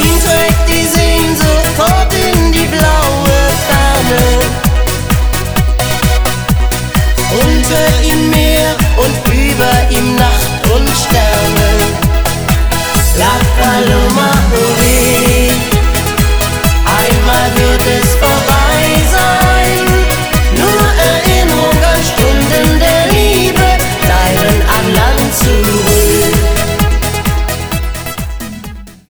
Ihn trägt die Sehnsucht fort in die blaue Ferne. Unter ihm Meer und über ihm Nacht und Sterne. La Paloma,